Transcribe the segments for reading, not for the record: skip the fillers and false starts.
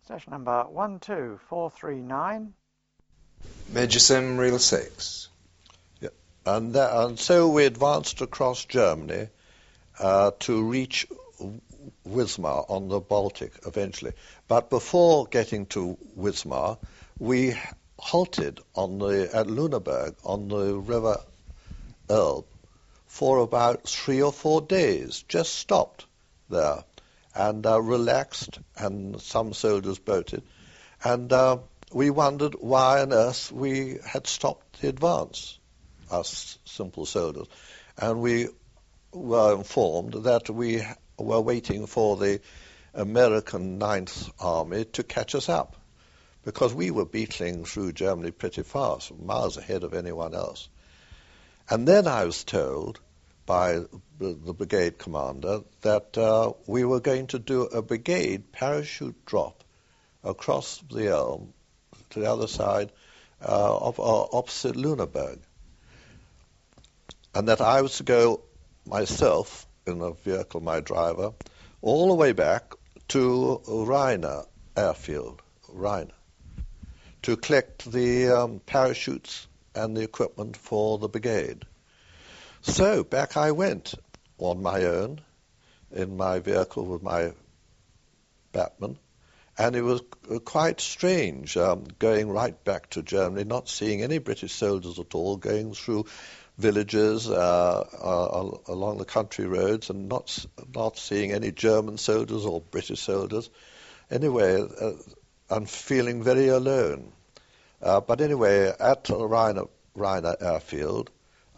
Station number 12439. Major Sim Reel 6. Yeah. And so we advanced across Germany to reach Wismar on the Baltic eventually. But before getting to Wismar, we halted at Lüneburg on the River Elbe for about 3 or 4 days, just stopped there and relaxed, and some soldiers boated. And we wondered why on earth we had stopped the advance, us simple soldiers. And we were informed that we were waiting for the American Ninth Army to catch us up, because we were beetling through Germany pretty fast, miles ahead of anyone else. And then I was told by the brigade commander that we were going to do a brigade parachute drop across the Elbe to the other side opposite Lüneburg, and that I was to go myself in a vehicle, my driver, all the way back to Rheine airfield, Rheine, to collect the parachutes and the equipment for the brigade. So back I went on my own in my vehicle with my Batman, and it was quite strange going right back to Germany, not seeing any British soldiers at all, going through villages along the country roads, and not seeing any German soldiers or British soldiers. Anyway, I'm feeling very alone. But anyway, at Rheine airfield,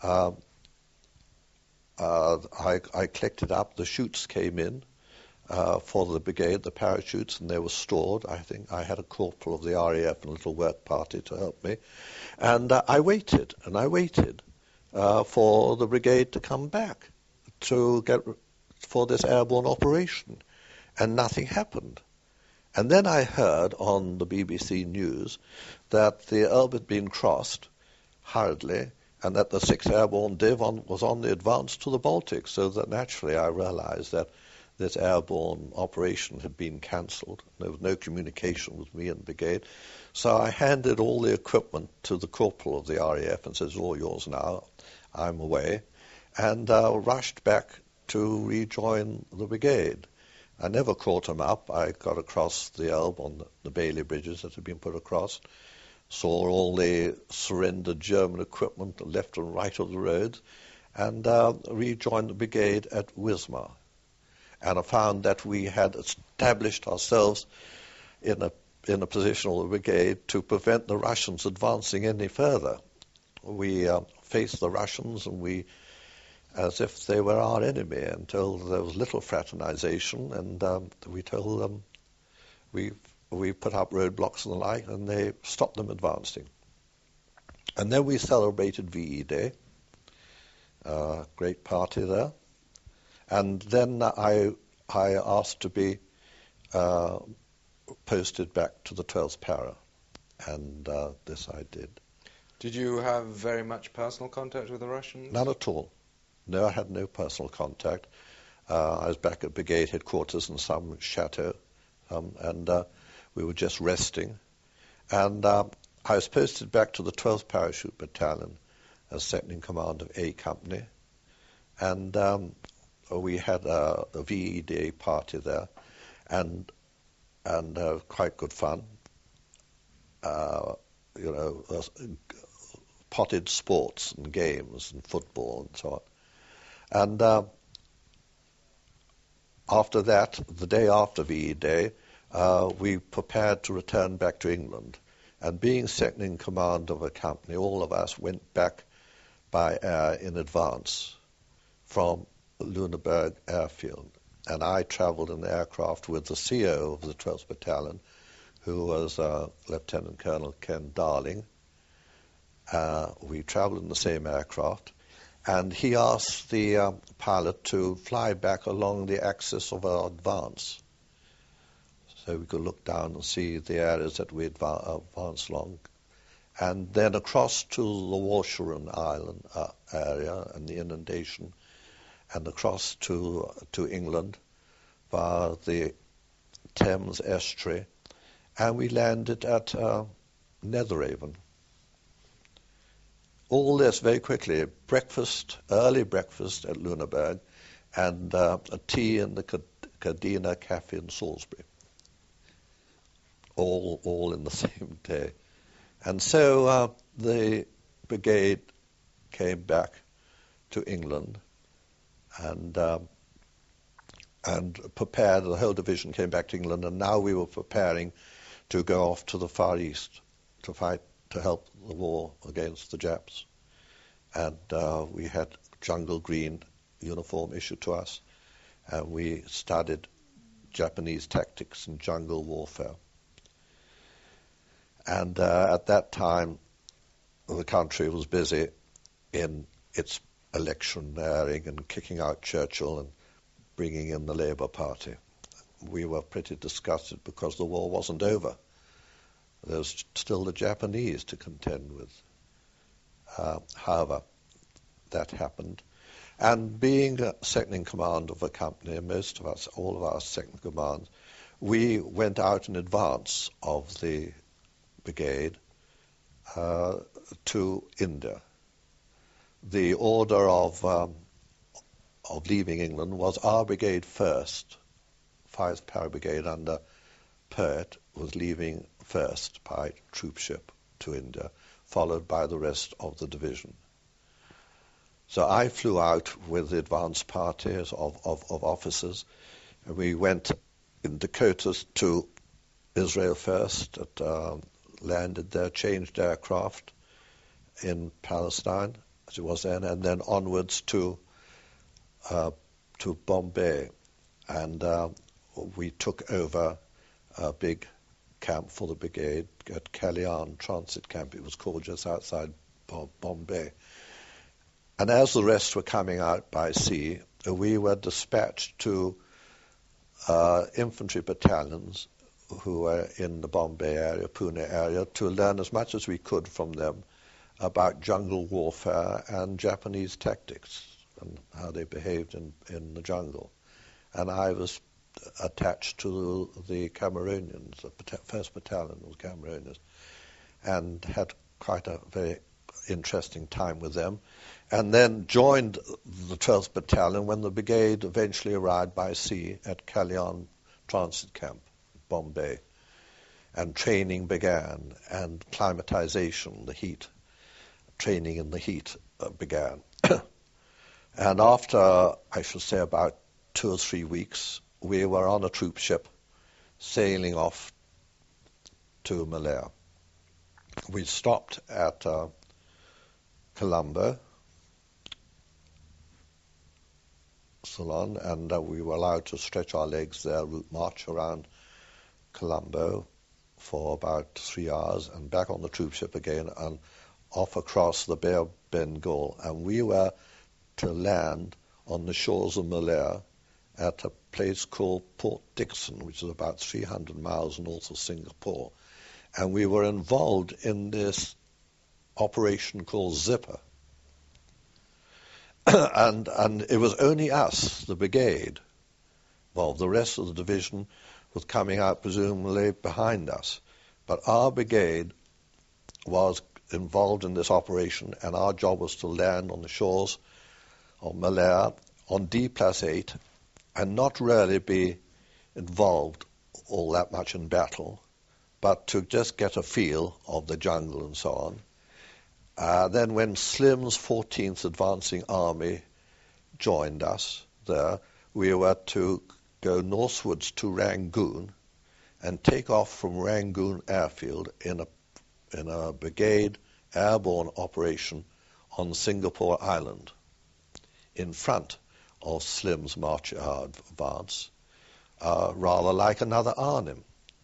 I collected up. The chutes came in for the brigade, the parachutes, and they were stored. I think I had a corporal of the RAF and a little work party to help me. And I waited for the brigade to come back for this airborne operation. And nothing happened. And then I heard on the BBC News that the Elbe had been crossed hurriedly, and that the 6th Airborne Div was on the advance to the Baltic, so that naturally I realized that this airborne operation had been cancelled. There was no communication with me and the brigade. So I handed all the equipment to the corporal of the RAF and said, "It's all yours now, I'm away," and rushed back to rejoin the brigade. I never caught him up. I got across the Elbe on the Bailey bridges that had been put across, saw all the surrendered German equipment left and right of the roads, and rejoined the brigade at Wismar. And I found that we had established ourselves in a position of the brigade to prevent the Russians advancing any further. We faced the Russians, and as if they were our enemy, until there was little fraternization, and we told them we put up roadblocks and the like, and they stopped them advancing. And then we celebrated VE Day, great party there. And then I asked to be posted back to the 12th Para, and this I did. Did you have very much personal contact with the Russians? None at all. No, I had no personal contact. I was back at brigade headquarters in some chateau, and we were just resting. And I was posted back to the 12th Parachute Battalion as second in command of A Company. And we had a VE Day party there, and quite good fun. Potted sports and games and football and so on. And after that, the day after VE Day, we prepared to return back to England. And being second in command of a company, all of us went back by air in advance from Lüneburg airfield. And I travelled in the aircraft with the CO of the 12th Battalion, who was Lieutenant Colonel Ken Darling. We travelled in the same aircraft, and he asked the pilot to fly back along the axis of our advance, so we could look down and see the areas that we advanced along, and then across to the Walcheren Island area and the inundation, and across to England via the Thames estuary, and we landed at Netheravon. All this very quickly, early breakfast at Lüneburg, and a tea in the Cardina Cafe in Salisbury. All in the same day. And so the brigade came back to England and prepared, the whole division came back to England, and now we were preparing to go off to the Far East to fight, to help the war against the Japs. And we had jungle green uniform issued to us, and we studied Japanese tactics and jungle warfare. And at that time, the country was busy in its electioneering and kicking out Churchill and bringing in the Labour Party. We were pretty disgusted because the war wasn't over. There was still the Japanese to contend with. However, that happened. And being second in command of a company, most of us, all of our second in command, we went out in advance of the brigade to India. The order of leaving England was our brigade first. 5th Para Brigade under Pert was leaving first by troopship to India, followed by the rest of the division. So I flew out with the advance parties of officers, and we went in Dakotas to Israel first, landed there, changed aircraft in Palestine, as it was then, and then onwards to Bombay. And we took over a big camp for the brigade at Kalyan Transit Camp, it was called, just outside Bombay. And as the rest were coming out by sea, we were dispatched to infantry battalions who were in the Bombay area, Pune area, to learn as much as we could from them about jungle warfare and Japanese tactics and how they behaved in the jungle. And I was attached to the Cameroonians, the 1st Battalion was Cameroonians, and had quite a very interesting time with them. And then joined the 12th Battalion when the brigade eventually arrived by sea at Kalyan Transit Camp, Bombay. And training began, and climatization, the heat, training in the heat began. And after, I should say, about 2 or 3 weeks, we were on a troop ship sailing off to Malaya. We stopped at Colombo, Ceylon, and we were allowed to stretch our legs there, route march around Colombo for about 3 hours, and back on the troop ship again, and off across the Bay of Bengal. And we were to land on the shores of Malaya at a place called Port Dickson, which is about 300 miles north of Singapore. And we were involved in this operation called Zipper. and it was only us, the brigade, well, the rest of the division was coming out presumably behind us. But our brigade was involved in this operation, and our job was to land on the shores of Malaya on D+8 and not really be involved all that much in battle, but to just get a feel of the jungle and so on. Then when Slim's 14th Advancing Army joined us there, we were to go northwards to Rangoon and take off from Rangoon airfield in a brigade airborne operation on Singapore Island in front of Slim's march advance, rather like another Arnhem.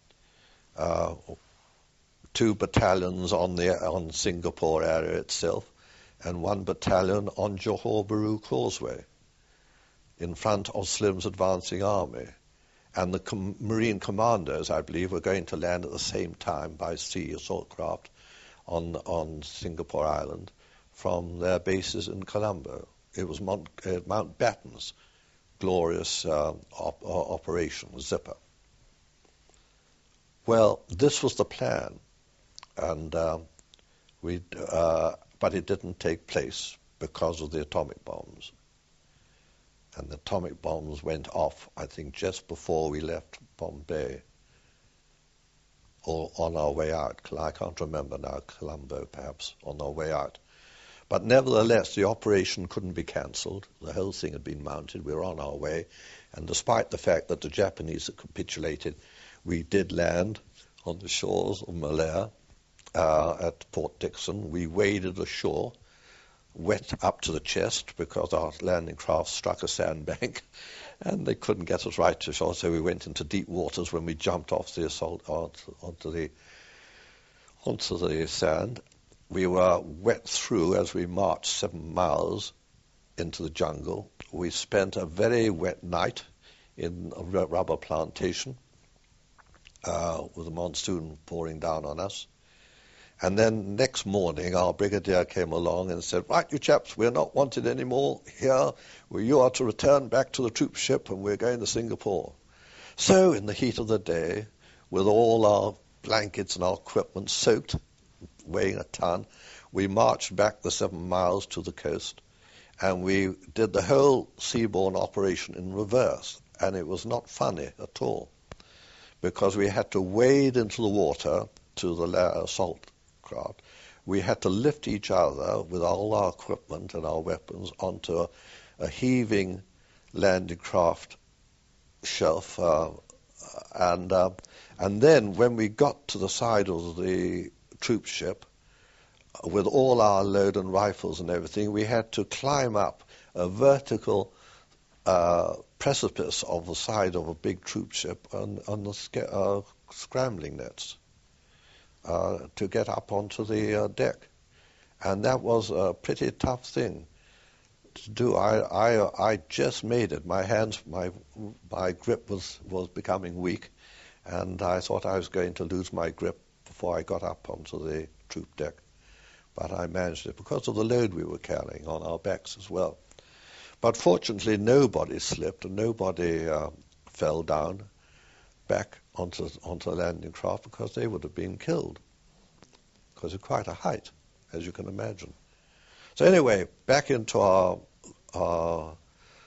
2 battalions on Singapore area itself, and 1 battalion on Johor Bahru Causeway in front of Slim's advancing army. And the Marine commandos, I believe, were going to land at the same time by sea, assault craft, on Singapore Island from their bases in Colombo. It was Mountbatten's glorious operation, Zipper. Well, this was the plan, and but it didn't take place because of the atomic bombs. And the atomic bombs went off, I think, just before we left Bombay, or on our way out. I can't remember now, Colombo perhaps, on our way out. But nevertheless, the operation couldn't be cancelled. The whole thing had been mounted. We were on our way. And despite the fact that the Japanese had capitulated, we did land on the shores of Malaya at Port Dickson. We waded ashore, wet up to the chest because our landing craft struck a sandbank and they couldn't get us right to shore, so we went into deep waters when we jumped off the assault onto the sand. We were wet through as we marched 7 miles into the jungle. We spent a very wet night in a rubber plantation with a monsoon pouring down on us. And then next morning, our brigadier came along and said, "Right, you chaps, we're not wanted anymore here. You are to return back to the troop ship, and we're going to Singapore." So, in the heat of the day, with all our blankets and our equipment soaked, weighing a ton, we marched back the 7 miles to the coast, and we did the whole seaborne operation in reverse. And it was not funny at all, because we had to wade into the water to the assault craft. We had to lift each other with all our equipment and our weapons onto a heaving landing craft shelf, and then when we got to the side of the troop ship, with all our load and rifles and everything, we had to climb up a vertical precipice of the side of a big troop ship on the scrambling nets to get up onto the deck. And that was a pretty tough thing to do. I just made it. My hands, my grip was becoming weak, and I thought I was going to lose my grip before I got up onto the troop deck. But I managed it because of the load we were carrying on our backs as well. But fortunately, nobody slipped and nobody fell down back onto the landing craft, because they would have been killed, because it's quite a height, as you can imagine. So anyway, back into our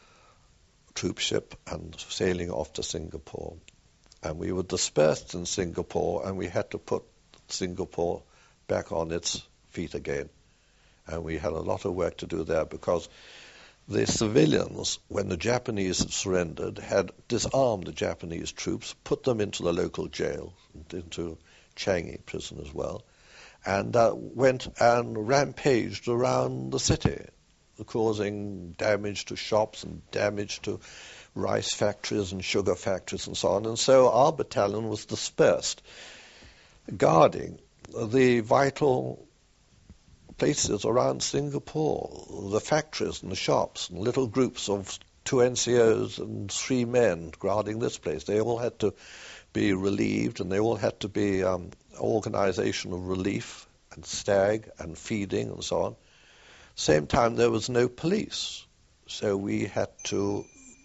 troop ship and sailing off to Singapore. And we were dispersed in Singapore, and we had to put Singapore back on its feet again. And we had a lot of work to do there, because the civilians, when the Japanese had surrendered, had disarmed the Japanese troops, put them into the local jail, into Changi prison as well, and went and rampaged around the city, causing damage to shops and damage to rice factories and sugar factories and so on. And so our battalion was dispersed, guarding the vital places around Singapore, the factories and the shops, and little groups of 2 NCOs and 3 men guarding this place. They all had to be relieved, and they all had to be organization of relief and stag and feeding and so on. Same time, there was no police, so we had to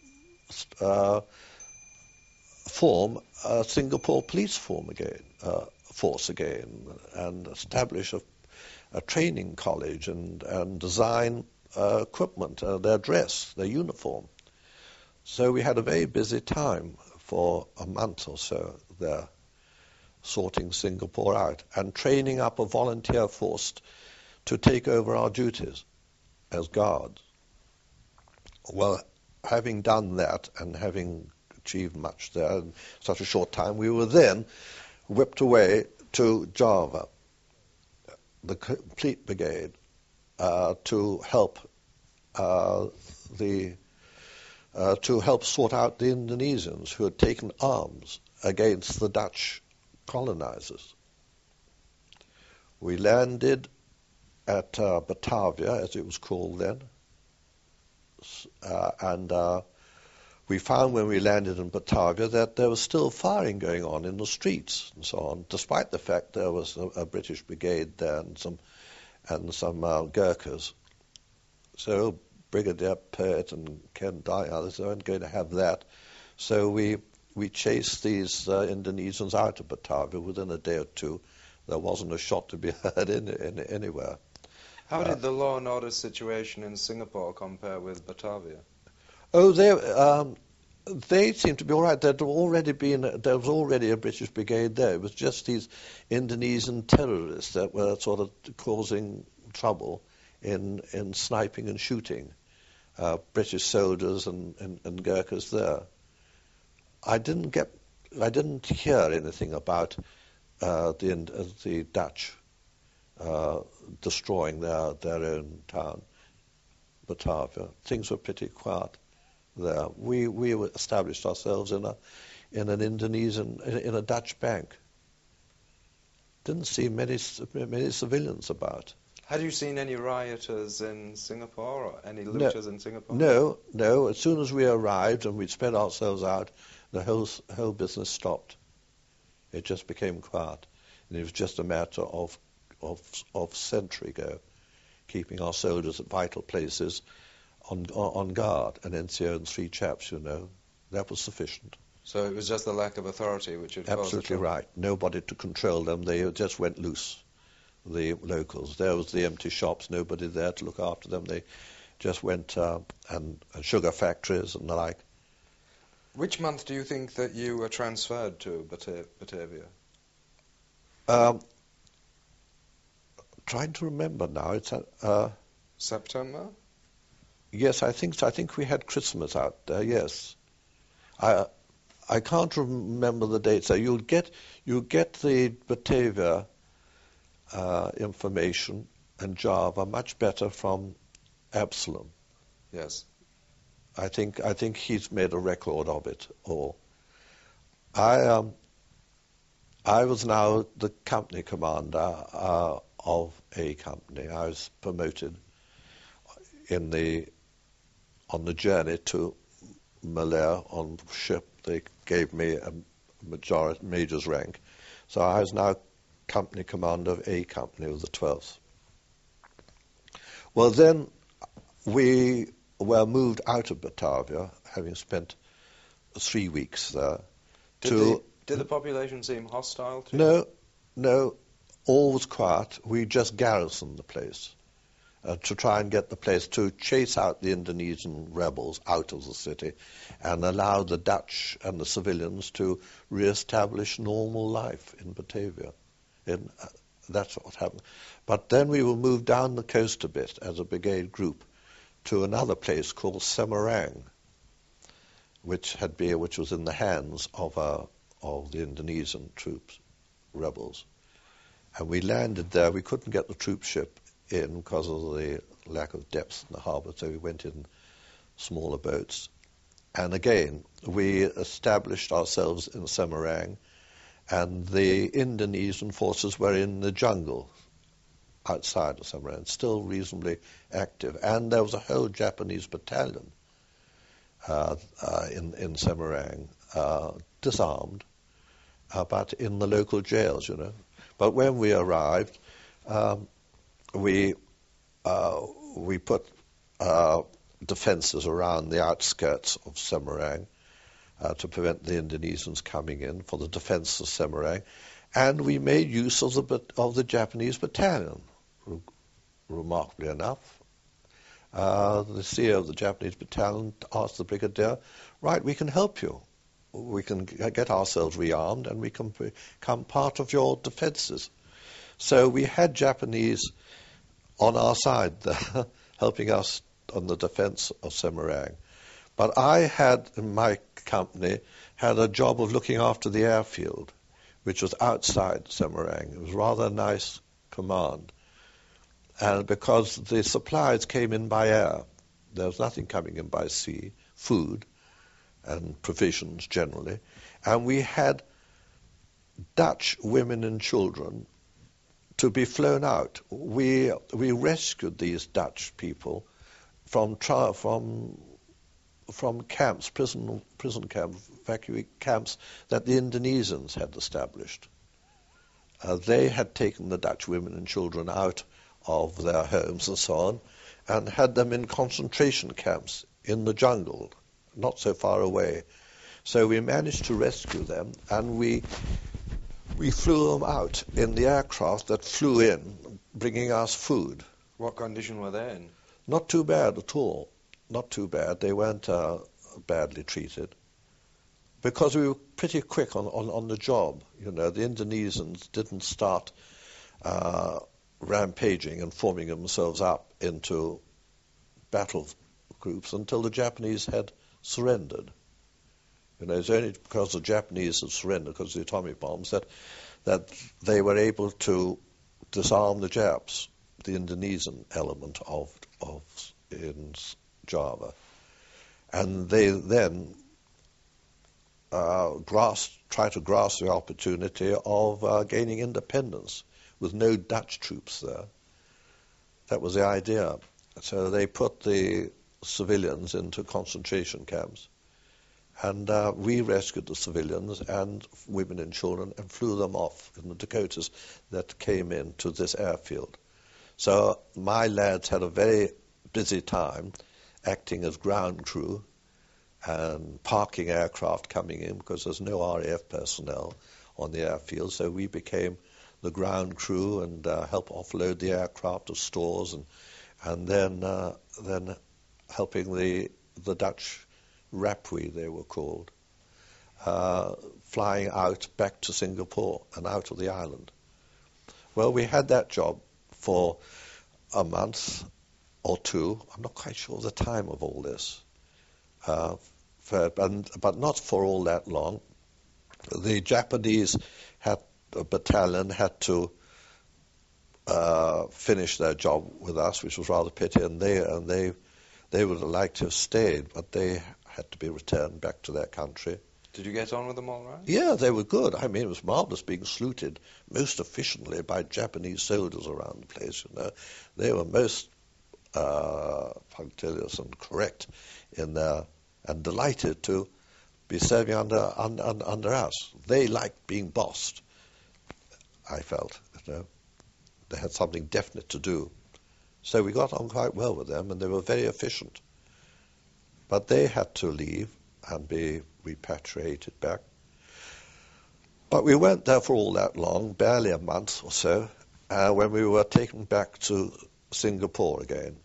form a Singapore police force again, and establish a training college and design equipment, their dress, their uniform. So we had a very busy time for a month or so there, sorting Singapore out and training up a volunteer force to take over our duties as guards. Well, having done that and having achieved much there in such a short time, we were then whipped away to Java, the complete brigade, to help sort out the Indonesians who had taken arms against the Dutch colonizers. We landed at Batavia, as it was called then, and we found when we landed in Batavia that there was still firing going on in the streets and so on, despite the fact there was a British brigade there and some Gurkhas. So Brigadier Pert and Ken Dye, others weren't going to have that. So we we chased these Indonesians out of Batavia within a day or two. There wasn't a shot to be heard anywhere. How did the law and order situation in Singapore compare with Batavia? Oh, they seemed to be all right. There was already a British brigade there. It was just these Indonesian terrorists that were sort of causing trouble in sniping and shooting British soldiers and Gurkhas there. I didn't hear anything about the Dutch destroying their own town, Batavia. Things were pretty quiet there. We established ourselves in a Dutch bank. Didn't see many civilians about. Had you seen any rioters in Singapore or any looters in Singapore? No. As soon as we arrived and we'd spread ourselves out, the whole business stopped. It just became quiet, and it was just a matter of sentry go, keeping our soldiers at vital places on guard, an NCO and 3 chaps, that was sufficient. So it was just the lack of authority which had caused Absolutely right. Nobody to control them. They just went loose, the locals. There was the empty shops, nobody there to look after them. They just went and sugar factories and the like. Which month do you think that you were transferred to Batavia? Trying to remember now. It's September? Yes, I think so. I think we had Christmas out there. Yes, I can't remember the dates. So you'll get the Batavia information and Java much better from Absalom. Yes. I think he's made a record of it all. I was now the company commander of a company. I was promoted on the journey to Malaya on ship. They gave me a major's rank. So I was now company commander of a company of the 12th. Well, then we were moved out of Batavia, having spent 3 weeks there. Did the population seem hostile to you? No, all was quiet. We just garrisoned the place to try and get the place to chase out the Indonesian rebels out of the city and allow the Dutch and the civilians to re-establish normal life in Batavia. That's what happened. But then we were moved down the coast a bit as a brigade group to another place called Semarang, which was in the hands of the Indonesian troops, rebels. And we landed there. We couldn't get the troop ship in because of the lack of depth in the harbour, so we went in smaller boats. And again, we established ourselves in Semarang, and the Indonesian forces were in the jungle outside of Semarang, still reasonably active. And there was a whole Japanese battalion in Semarang, disarmed, but in the local jails, But when we arrived, we put defences around the outskirts of Semarang to prevent the Indonesians coming in for the defence of Semarang, and we made use of the Japanese battalion. Remarkably enough, the CEO of the Japanese battalion asked the brigadier, "Right, we can help you. We can get ourselves rearmed, and we can become part of your defences." So we had Japanese on our side there, helping us on the defence of Semarang. But I had, in my company, had a job of looking after the airfield, which was outside Semarang. It was rather a nice command. And because the supplies came in by air, there was nothing coming in by sea, food and provisions generally. And we had Dutch women and children to be flown out. We rescued these Dutch people from camps, prison camps, evacuee camps that the Indonesians had established. They had taken the Dutch women and children out of their homes and so on, and had them in concentration camps in the jungle, not so far away. So we managed to rescue them, and we flew them out in the aircraft that flew in, bringing us food. What condition were they in? Not too bad at all. Not too bad. They weren't badly treated. Because we were pretty quick on the job. You know, the Indonesians didn't start rampaging and forming themselves up into battle groups until the Japanese had surrendered. You know, it's only because the Japanese had surrendered, because of the atomic bombs, that they were able to disarm the Japs, the Indonesian element in Java. And they then tried to grasp the opportunity of gaining independence with no Dutch troops there. That was the idea. So they put the civilians into concentration camps. And we rescued the civilians and women and children and flew them off in the Dakotas that came in to this airfield. So my lads had a very busy time acting as ground crew and parking aircraft coming in, because there's no RAF personnel on the airfield. So we became the ground crew and help offload the aircraft to stores, and then helping the Dutch Rapui, they were called, flying out back to Singapore and out of the island. Well, we had that job for a month or two. I'm not quite sure the time of all this, but not for all that long. The Japanese battalion had to finish their job with us, which was rather pity, and they would have liked to have stayed, but they had to be returned back to their country. Did you get on with them all right? Yeah, they were good. I mean, it was marvelous being saluted most efficiently by Japanese soldiers around the place. You know, they were most punctilious and correct in their, and delighted to be serving under us. They liked being bossed, I felt. You know, they had something definite to do. So we got on quite well with them, and they were very efficient. But they had to leave and be repatriated back. But we weren't there for all that long, barely a month or so, when we were taken back to Singapore again.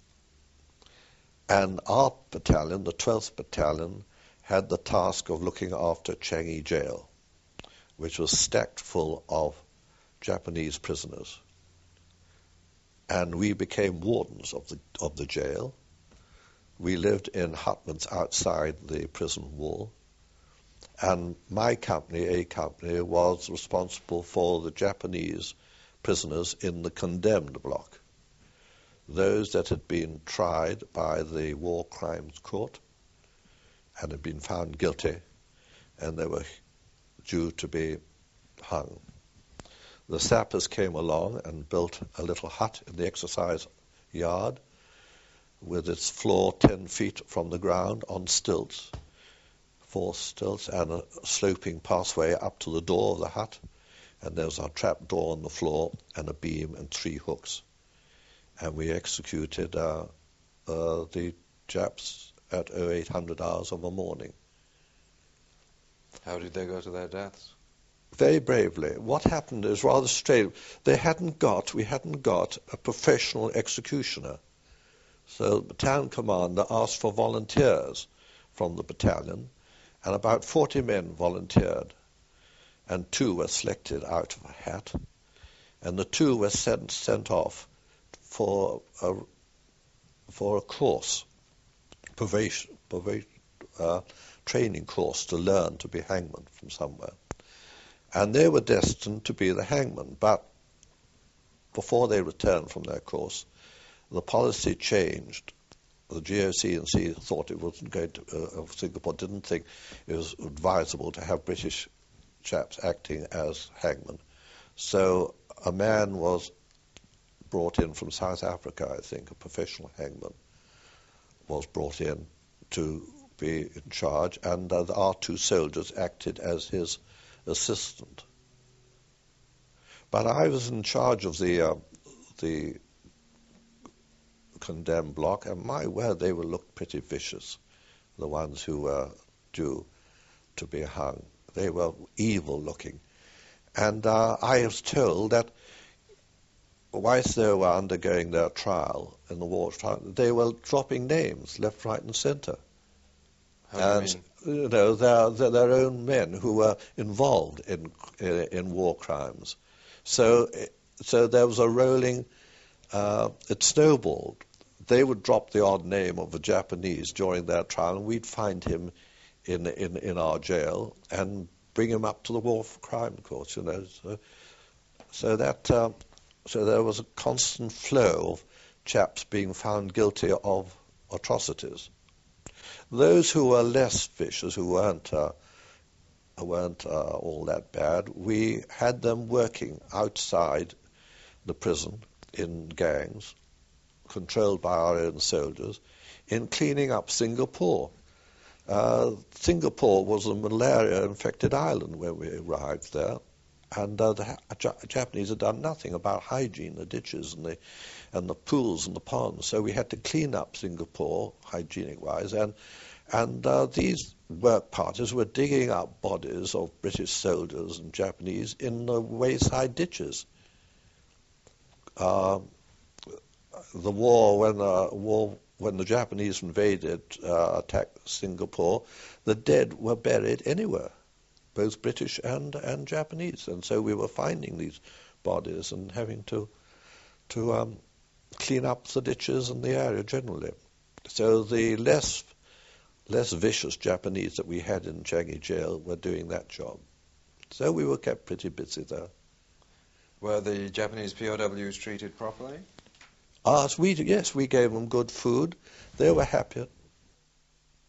And our battalion, the 12th Battalion, had the task of looking after Changi Jail, which was stacked full of Japanese prisoners. And we became wardens of the jail. We lived in hutments outside the prison wall. And my company, A Company, was responsible for the Japanese prisoners in the condemned block, those that had been tried by the War Crimes Court and had been found guilty, and they were due to be hung. The sappers came along and built a little hut in the exercise yard with its floor 10 feet from the ground on stilts, 4 stilts, and a sloping pathway up to the door of the hut. And there was a trap door on the floor and a beam and 3 hooks. And we executed the Japs at 0800 hours of a morning. How did they go to their deaths? Very bravely. What happened is rather strange. We hadn't got a professional executioner. So the battalion commander asked for volunteers from the battalion, and about 40 men volunteered, and 2 were selected out of a hat, and the 2 were sent off for a course, training course to learn to be hangmen from somewhere. And they were destined to be the hangmen, but before they returned from their course, the policy changed. The GOC&C thought it wasn't going to, of Singapore didn't think it was advisable to have British chaps acting as hangmen. So a man was brought in from South Africa, I think, a professional hangman was brought in to be in charge, and our 2 soldiers acted as his assistant. But I was in charge of the condemned block, and my word, they looked pretty vicious, the ones who were due. to be hung. They were evil looking. And I was told that whilst they were undergoing their trial in the war trial, they were dropping names left, right, and centre. How do you mean? You know, they're their own men who were involved in war crimes. So there was a rolling. It snowballed. They would drop the odd name of a Japanese during their trial, and we'd find him in our jail and bring him up to the war crime court. You know, so there was a constant flow of chaps being found guilty of atrocities. Those who were less vicious, who weren't all that bad, we had them working outside the prison in gangs, controlled by our own soldiers, in cleaning up Singapore. Singapore was a malaria-infected island when we arrived there, and the Japanese had done nothing about hygiene, the ditches and the pools and the ponds. So we had to clean up Singapore, hygienic-wise, and these work parties were digging up bodies of British soldiers and Japanese in the wayside ditches. The war, when the Japanese invaded, attacked Singapore, the dead were buried anywhere, both British and Japanese, and so we were finding these bodies and having to clean up the ditches and the area generally. So the less vicious Japanese that we had in Changi jail were doing that job. So we were kept pretty busy there. Were the Japanese POWs treated properly? Yes, we gave them good food. They were happy.